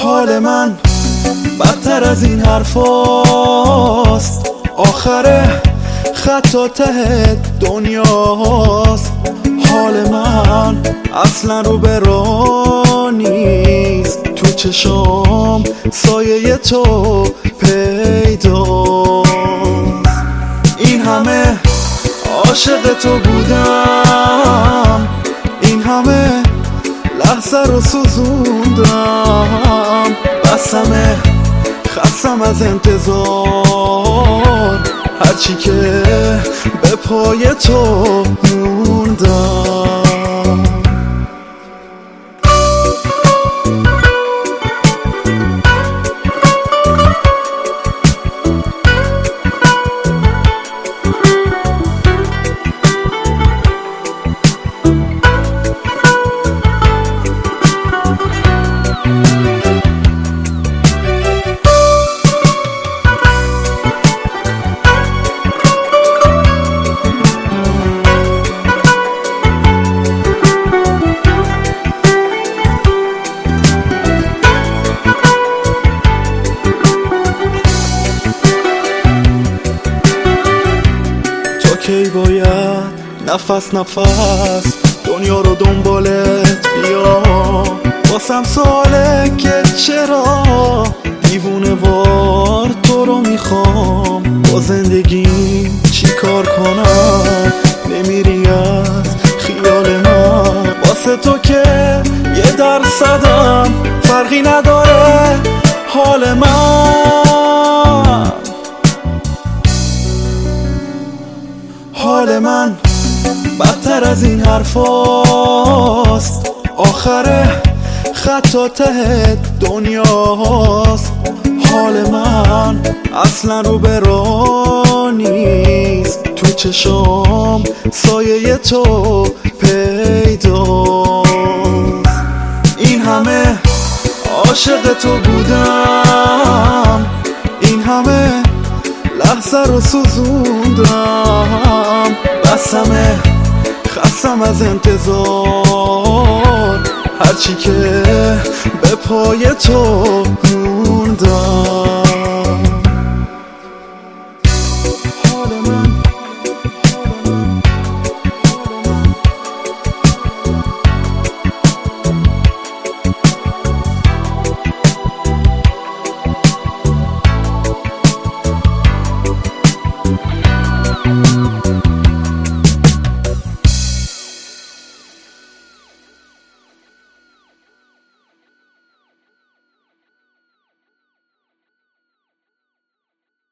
حال من بدتر از این حرفاست، آخر خط ته دنیاست. حال من اصلا رو به راه نیست، تو چشام سایه تو پیداست. این همه عاشق تو بودم، این همه لحظه رو سوزوندم، بسمه خستم از انتظار، هرچی که به پای تو موندم. کی باید نفس نفس دنیا رو دنبالت بیام، واسم سواله که چرا دیوونه وار تو رو میخوام. با زندگیم چی کار کنم، نمیری از خیال من، واسه تو که 1% فرقی نداره حال من. حال من بدتر از این حرفاست، آخر خط ته دنیاست. حال من اصلا رو به راه نیست، تو چشام سایه تو پیداست. این همه عاشق تو بودم، این همه لحظه رو سوزوندم، بسمه خستم از انتظار، هرچی که به پای تو موندم.